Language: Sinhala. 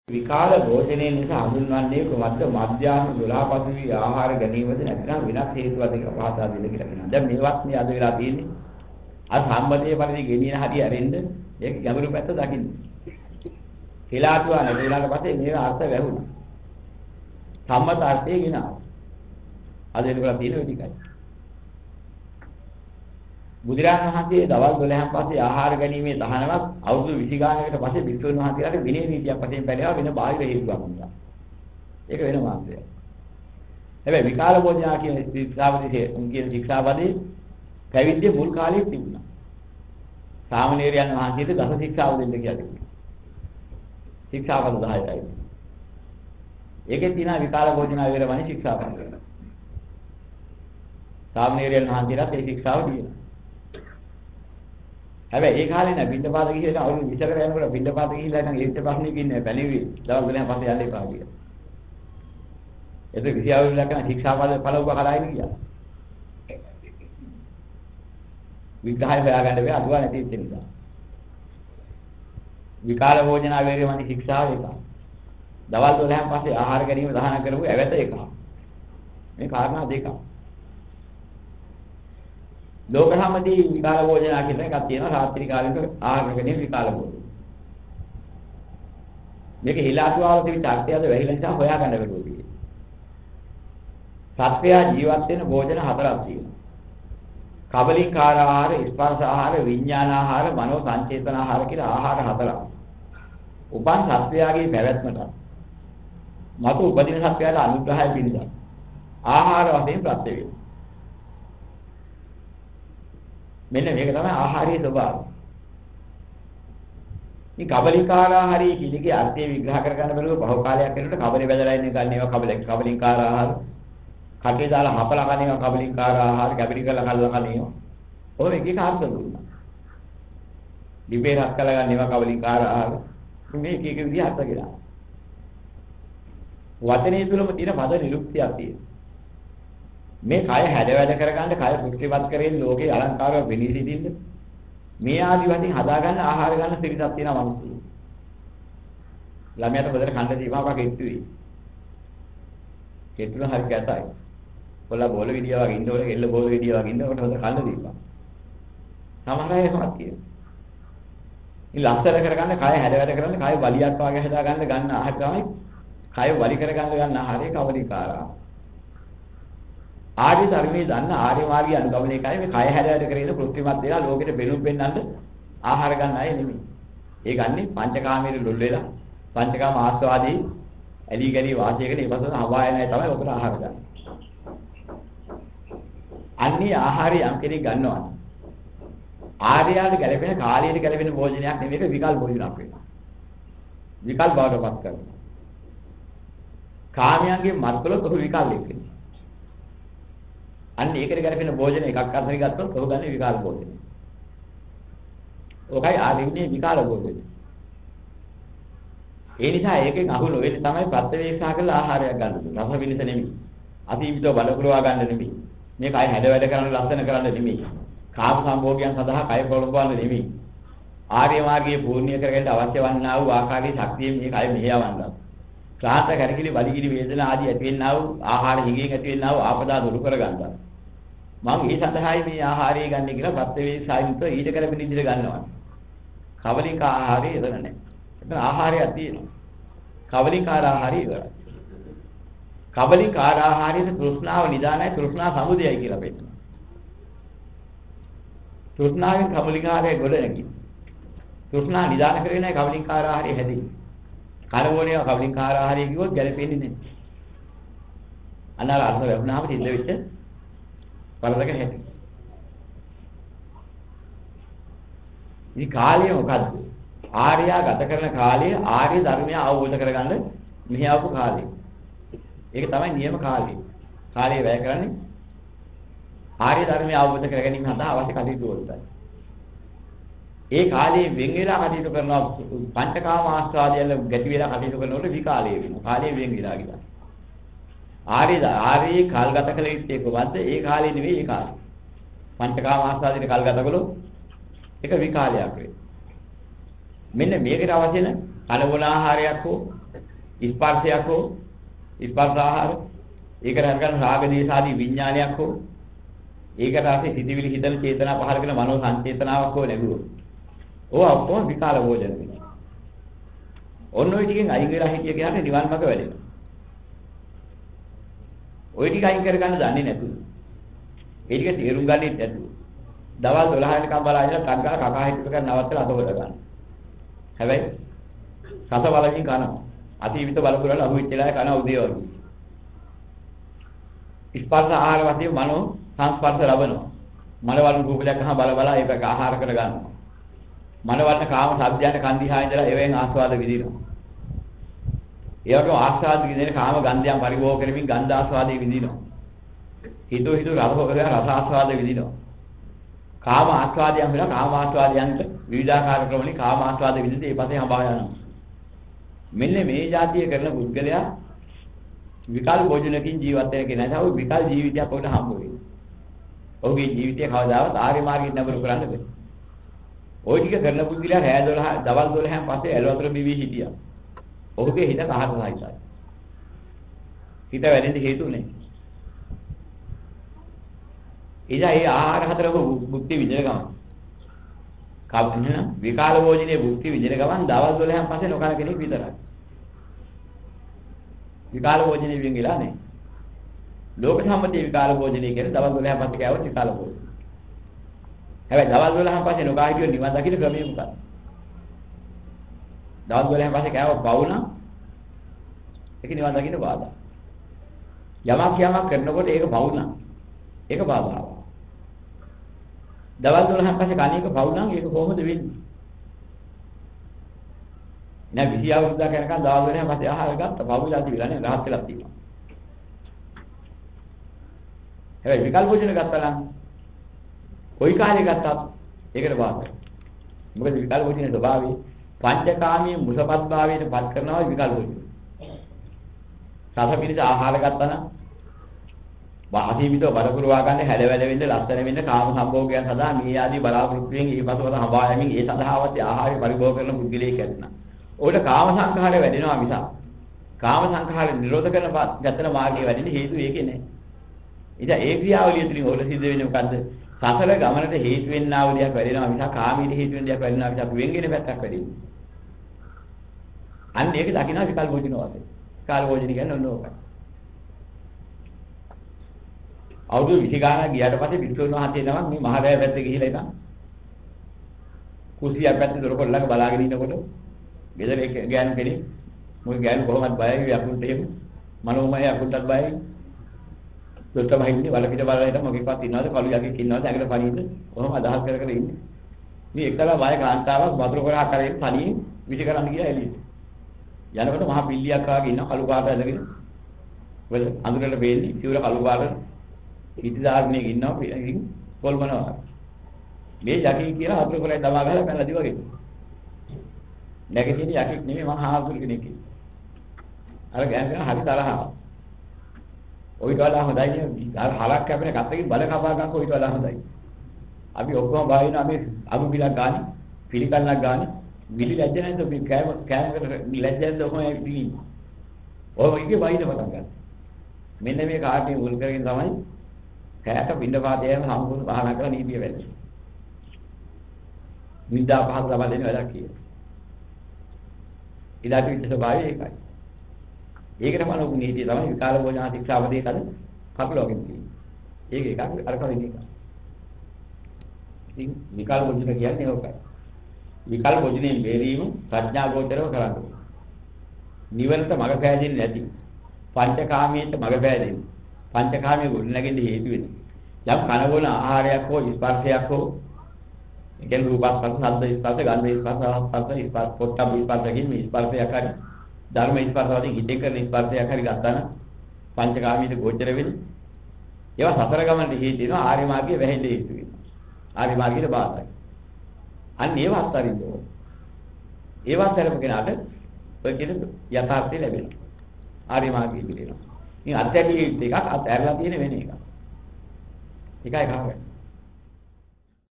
විකාල භෝජනයේ නිසා හඳුන්වන්නේ කොහොමද? මධ්‍යාහන 12 පසුවී ආහාර ගැනීමද නැත්නම් වෙනත් හේතුවක් එක පහදා දෙන්න කියලා කියනවා. දැන් මේවත් මේ අද වෙලා තියෙන්නේ. අර සම්මතයේ පරිදි ගෙනියන හැටි ඇරෙන්න ඒක ගැඹුරු පැත්ත දකින්න. හිලාතුවා නැති වෙනාට පස්සේ මේක අර්ථ වැහුණා. සම්මත අර්ථය ගෙනාවා. අද වෙනකොට තියෙන විදිහයි. බුදුරජාණන් වහන්සේ දවල් 12න් පස්සේ ආහාර ගැනීමේ තහනමක් අවුරුදු 20 ගානකට පස්සේ භික්ෂුන් වහන්සේලාට විනය නීතියක් වශයෙන් පැනලා වෙන බාහිර හේතුවක් නිසා. ඒක වෙන මාර්ගයක්. හැබැයි විකාල භෝජනා කියන ශික්ෂාපදයේ කියන ශික්ෂාපදයේ පැවිද්දේ මුල් කාලේ තිබුණා. සාමණේරයන් වහන්සේට දස ශික්ෂාව දෙන්න කියලා තිබුණා. ශික්ෂාපද 10යි. ඒකේ තියෙන විකාල භෝජනා වේරමණී ශික්ෂාපද. සාමණේරයන් වහන්සේලාට ඒ ශික්ෂාව තියෙනවා. හැබැයි ඒ කාලේ නෑ බින්දපාත ගිහිල්ලා අවුරුදු 20කට යනකොට බින්දපාත ගිහිල්ලා නම් ඒත් ප්‍රශ්නේ කින්නේ පැලිවි දවල් 12න් පස්සේ යන්න එපා කියලා. ඒක 20 අවුරුදු ලක්ෂණ ශික්ෂාපද පළවුව කරායිද කියලා. විග්‍රහය හොයාගන්න බෑ අදුවා නැති වෙච්ච නිසා. විකාල භෝජනා වේරමණී ශික්ෂාව එක. දවල් 12න් පස්සේ ආහාර ගැනීම දහන කරපු ඇවැත එක. මේ කාරණා දෙකක්. ලෝක සම්මදී විකාල භෝජනා කියන එකක් තියෙනවා රාත්‍රී කාලෙක ආහාර ගැනීම විකාල භෝජන. මේක හිලාතුවාල තිබිච්ච අර්ථයද වැහිලා නිසා හොයාගන්න බැරුව තියෙනවා. සත්වයා ජීවත් වෙන භෝජන හතරක් තියෙනවා. කබලින්කාර ආහාර, ස්පර්ශ ආහාර, විඥාන ආහාර, මනෝ සංචේතන ආහාර කියලා ආහාර හතරක්. උපන් සත්වයාගේ පැවැත්මට මතු උපදින සත්වයාට අනුග්‍රහය පිණිස ආහාර වශයෙන් ප්‍රත්‍ය වෙනවා. මෙන්න මේක තමයි ආහාරයේ ස්වභාවය. මේ කබලින්කාර ආහාරය කිලිගේ අර්ථය විග්‍රහ කර ගන්න බැලුව බහුව කාලයක් යනකොට කබලේ බෙදලා ඉන්න ගන්න ඒවා කබලින්කාර ආහාර. කටේ දාලා හපලා කන ඒවා කබලින්කාර ආහාර, කැපිලි කරලා කල්ලා කන ඒවා. ඔය එක එක අර්ථ දුන්නා. දිවේ රත් කළා ගන්න ඒවා කබලින්කාර ආහාර. මේ එක එක විදිහ අර්ථ කියලා. වචනේ තුලම තියෙන පද නිරුක්තියක් තියෙනවා. මේ කය හැඩ වැඩ කරගන්න කය පුෂ්ටිපත් කරගෙන ලෝකේ අලංකාරව වෙනී සිටින්න මේ ආදි වශයෙන් හදාගන්න ආහාර ගන්න සිරිසක් තියෙනවා මිනිස්සු. ළමයාට හොදට කන්න දීපුවා කෙට්ටුයි. කෙට්ටුන හරි ගැතයි. කොල්ලා බෝල විදිය වගේ ඉන්නකොට එල්ල බෝල විදිය වගේ ඉන්නකොට හොද කන්න දීපුවා. සමහර අය එහෙමත් කියනවා. මේ ලස්සන කරගන්න කය හැඩ වැඩ කරන්න කය වලියක් වගේ හදාගන්න ගන්න ආහාර තමයි කය වලි කරගන්න ගන්න ආහාරේ කවලිකාරා. ආර්ය ධර්මයේ දන්න ආර්ය මාර්ගය අනුගමනය කරන්නේ මේ කය හැදෑට කරගෙන කෘත්‍රිමත් දේලා ලෝකෙට බෙනුම් බෙන්නන්න ආහාර ගන්න අය නෙමෙයි. ඒ ගන්නේ පංචකාමයේ ලොල් වෙලා පංචකාම ආස්වාදී ඇලි ගලි වාසය කරන ඉවසන හවායනයි තමයි ඔකට ආහාර ගන්න. අන්නේ ආහාරය යම් කෙනෙක් ගන්නවා. ආර්යයාට ගැලපෙන කාලයට ගැලපෙන භෝජනයක් නෙමෙයි ඒක විකල් භෝජනයක් වෙනවා. විකල් බවටපත් කරනවා. කාමයන්ගේ මර්ධලොත් ඔහු විකල් වෙන්නේ. අන්න ඒකට ගැලපෙන භෝජන එකක් අතර ගත්තොත් ඔහු ගන්න විකාල භෝජනය. ඔකයි ආදින්නේ විකාල භෝජනය. ඒ නිසා ඒකෙන් අහු නොවෙන්නේ තමයි ප්‍රත්‍යවේක්ෂා කරලා ආහාරයක් ගන්න දුන්න. රස විනිස නෙමෙයි. අතීතව බලපුරවා ගන්න නෙමෙයි. මේ කය හැඩ වැඩ කරන ලස්සන කරන්න නෙමෙයි. කාම සම්භෝගයන් සඳහා කය පොළඹවන්න නෙමෙයි. ආර්ය මාර්ගයේ පූර්ණිය කරගන්න අවශ්‍ය වන්නා වූ ආකාරයේ ශක්තිය මේ කය මෙහෙයවන්නා. ක්ලාන්ත කරකිලි වලිගිලි වේදනා ආදී ඇති වෙන්නා වූ ආහාර හිඟෙන් ඇති වෙන්නා වූ ආපදා දුරු කරගන්නවා. මම ඒ සඳහායි මේ ආහාරය ගන්න කියලා ප්‍රත්‍යවේක්ෂායින්ත ඊට කරපින ඉදිරිය ගන්නවා. කවලික ආහාරය එතන නැහැ. එතන ආහාරයක් තියෙනවා. කවලිකාර ආහාරය ඉවරයි. කවලිකාර ආහාරයේ තෘෂ්ණාව නිදානයි තෘෂ්ණා සමුදයයි කියලා පෙන්නනවා. තෘෂ්ණාවෙන් කවලිකාරය ගොඩ නැගී. තෘෂ්ණා නිදාන කරගෙනයි කවලිකාර ආහාරය හැදෙන්නේ. කනෝණිය කවලිකාර ආහාරය කිව්වොත් ගැලපෙන්නේ නැහැ. අනාර අර්ථ ලැබුණාම සිද්ධ වෙච්ච බලදක හැටි. මේ කාලය මොකද්ද? ආර්යයා ගත කරන කාලය ආර්ය ධර්මය අවබෝධ කරගන්න මෙහාවු කාලය. ඒක තමයි නියම කාලය. කාලය වැය කරන්නේ ආර්ය ධර්මය අවබෝධ කර ගැනීම සඳහා අවශ්‍ය කටයුතු වලටයි. ඒ කාලේ වෙන් වෙලා කටයුතු කරනවා පංචකාම ආස්වාදයල ගැටි වෙලා කටයුතු කරනකොට විකාලය වෙනවා. කාලේ වෙන් වෙලා ගියා. ආර්ය කාලගත කළ යුත්තේ කොහොමද? ඒ කාලේ නෙවෙයි ඒ කාලේ. පංචකාම ආස්වාදයේ කාලගත කළොත් ඒක විකාලයක් වෙයි. මෙන්න මේකට අවශ්‍ය කලබල ආහාරයක් හෝ ස්පර්ශයක් හෝ ස්පර්ශ ආහාර ඒකට අරගෙන රාග දේශ ආදී විඥානයක් හෝ ඒකට ආසේ සිටිවිලි හිතන චේතනා පහල කරන මනෝ සංචේතනාවක් හෝ ලැබුවොත් ඕවා ඔක්කොම විකාල භෝජන වෙනවා. ඔන්න ඔය ටිකෙන් අයින් වෙලා හිටිය කෙනාට නිවන් මාර්ග වැඩෙනවා. ඔය ටික අයින් කරගන්න දන්නේ නැතුව ඒ ටික තේරුම් ගන්නෙත් නැතුව දවල් 12 වෙනකම් බලාගෙන කංගා කකා හිටපු කරන නවත්තලා අතවල ගන්න. හැබැයි රස බලකින් කනවා. අතීවිත බලපුරවල අහුවෙච්ච වෙලාවේ කන උදේ වගේ. ස්පර්ශ ආහාර වශයෙන් මනෝ සංස්පර්ශ ලබනවා. මනවලු රූප දැක්කම බල බල ඒක ආහාර කර ගන්නවා. මනවලට කාම සබ්දයන්ට කන් දිහා ඉඳලා ඒවෙන් ආස්වාද විඳිනවා. ඒ වගේම ආස්වාද විඳින කාම ගන්ධයන් පරිභෝග කරමින් ගන්ධ ආස්වාදයේ විඳිනවා. හිතෝ රස ආස්වාද විඳිනවා. කාම ආස්වාදයන් වෙලා කාම ආස්වාදයන්ට විවිධාකාර ක්‍රමවලින් කාම ආස්වාද විඳින ඒ පස්සේ හඹා යනවා. මෙන්න මේ જાතිය කරන පුද්ගලයා විකල් භෝජනකින් ජීවත් වෙන කෙනා තමයි විකල් ජීවිතයක් උඩ හම්බ වෙන්නේ. ඔහුගේ ජීවිතය කවදාවත් ආර්ය මාර්ගයෙන් නබරු කරන්න බෑ. ওই ටික කරන පුද්ගලයා රෑ 12 දවල් 12න් පස්සේ ඇල වතුර බිවි හිටියා. ඔහුගේ හිත කහට සහිතයි. හිත වැඩෙන්න හේතු නැහැ. එදා ඒ ආහාර හතරක භුක්ති විඳින ගමන් කවන්න විකාල භෝජනයේ භුක්ති විඳින ගමන් දවල් 12න් පස්සේ නොකන කෙනෙක් විතරයි. විකාල භෝජනයේ වෙන්ගිලා නැහැ. ලෝක සම්මතයේ විකාල භෝජනයේ කියන්නේ දවල් 12න් පස්සේ කෑවොත් විකාල භෝජනය. හැබැයි දවල් 12න් පස්සේ නොකා හිටියොත් නිවන් දකින්න ක්‍රමය මොකක්ද? දවල් 12න් පස්සේ කෑවොත් පවුනා ඒක නිවන් දකින්න බාධා. යමක් කරනකොට ඒක පවුනා. ඒක බාධාවක්. දවල් 12න් පස්සේ කණේක පවුනා ඒක කොහොමද වෙන්නේ? නෑ 20 අවුරුද්දක් යනකම් දවල් 12න් පස්සේ ආහාර ගත්ත පවුලා තිබිලා නේ රහත් වෙලා තියෙනවා. හැබැයි විකල්ප භෝජන ගත්තා නම් කොයි කාලේ ගත්තත් ඒකට බාධායි. මොකද විකල්ප භෝජනයේ ස්වභාවය පංචකාමී මුසපත් භාවයට පත් කරනවා විකල්ප භෝජන. සස පිළිස ආහාර ගත්තා නම් වාසීවිතව බලපුරවා ගන්න හැඩවැඩ වෙන්න ලස්සන වෙන්න කාම සම්භෝගයන් සඳහා මේ ආදී බලාපොරොත්තුෙන් ඊපසවල හඹා යමින් ඒ සඳහාවත් ආහාරය පරිභෝග කරන පුද්ගලයෙක් ඇත්නම් ඔකට කාම සංඛාරය වැඩෙනවා මිස කාම සංඛාරය නිරෝධ කරන ගතන මාර්ගයේ වැඩෙන හේතු ඒකේ නෑ. ඉතින් ඒ ක්‍රියාවලිය තුලින් ඔය සිද්ධ වෙන්නේ මොකද්ද? සසල ගමනට හේතු වෙන්නා වූ දෙයක් වැඩෙනවා මිස කාමීට හේතු වෙන දෙයක් වැඩෙනවා මිස වෙන්ගෙන පැත්තක් වැඩෙන්නේ. අන්න ඒක දකින්න විකල්ප භෝජන වාසේ. විකල්ප භෝජන කියන්නේ ඔන්න ඕකයි. අවුරුදු 20 ගානක් ගියාට පස්සේ වික්ෂුන් වහන්සේ නමක් මේ මහරය පැත්තේ ගිහිලා ඉතින් කුසියක් පැත්තේ දොරකොල්ල ළඟ බලාගෙන ඉන්නකොට ගෙදර එක ගෑනු කෙනෙක් මොකද ගෑනු කොහොමද බයයි යකුන්ට එහෙම මනෝමය යකුන්ටත් බයයි දොස්තර මහින්නේ වල පිට බලලා හිටම මොකෙක්වත් ඉන්නවද කළු යකෙක් ඉන්නවද ඇඟට පණින්න කොහොම අදහස් කර කර ඉන්නේ මේ එක්තරා බය කාන්තාවක් වතුර කරා කරේ තනියෙන් විසි කරන්න ගියා එළියට යනකොට මහා පිල්ලියක් ආගේ ඉන්න කළු පාට ඇඳගෙන වල අඳුරට බේන්නේ සිවුර කළු පාට ඉතිදාර්ණියක ඉන්නවා ඉතින් කොල්මනවා මේ යකී කියලා වතුර කරේ දමා ගහලා පැනලා දිවගේ නැගිටින යකෙක් නෙමෙයි මහා ආසුර කෙනෙක් අර ගෑනගෙන හරි තරහා ඔයිට වඩා හොඳයි නේ අර හලක් කැපෙන කත්තකින් බල කපා ගන්න ඔයිට වඩා හොඳයි අපි ඔක්කොම බාහිනා මේ අබු බිලක් ගානේ පිළිකන්නක් ගානේ මිලි ලැජ්ජ නැද්ද මේ කෑමකට ලැජ්ජෙන්ද ඔහොම ඉතින් ඔය වගේ බයිද පටන් ගන්න මෙන්න මේ කාටේ මුල් කරගෙන තමයි කෑට බින්දපාතයම සම්පූර්ණ පහන කරලා නීතිය වෙන්නේ විද්‍යා පහක් ලබා දෙන වැඩක් කියලා ඉදාට විච්ච ස්වභාවය ඒකයි. ඒකට මනෝගු නීතිය තමයි විකාල භෝජන ශික්ෂාපදේ කද කපලෝගෙන් තියෙන්නේ. ඒක එකක් අර කලින් එක. ඉතින් විකාල භෝජන කියන්නේ ඕකයි. විකාල භෝජනයේ බේරීම ප්‍රඥා ගෝචරව කරන්නේ. නිවනට මඟ පෑදෙන්නේ නැති. පංචකාමීන්ට මඟ පෑදෙන්නේ. පංචකාමයේ ගොඩ නැගෙන්න හේතු වෙන්නේ. යම් කනබෝන ආහාරයක් හෝ ස්පර්ශයක් හෝ එකෙන් රූපස්පර්ශ, ශබ්ද ස්පර්ශ, ගන්ධ ස්පර්ශ, ස්පර්ශ පොට්ටබ්බ ස්පර්ශකින් මේ ස්පර්ශයක් හරි ධර්ම ස්පර්ශ වලින් හිතේ කරන ස්පර්ශයක් හරි ගත්තා නම් පංචකාමීට ගෝචර වෙන්නේ. ඒවා සතර ගමනට හේතු වෙනවා ආර්ය මාර්ගයේ වැහෙන්න හේතු වෙනවා. ආර්ය මාර්ගයට බාධායි. අන්න ඒවා අත්හරින්න ඕනේ. ඒවා සැලප කෙනාට ඔය කියන යථාර්ථය ලැබෙනවා. ආර්ය මාර්ගයේ පිළිනවා. ඉතින් අත්‍යවශ්‍ය එකක් අත්හැරලා තියෙන වෙන එකක්. එකයි කරන්නේ.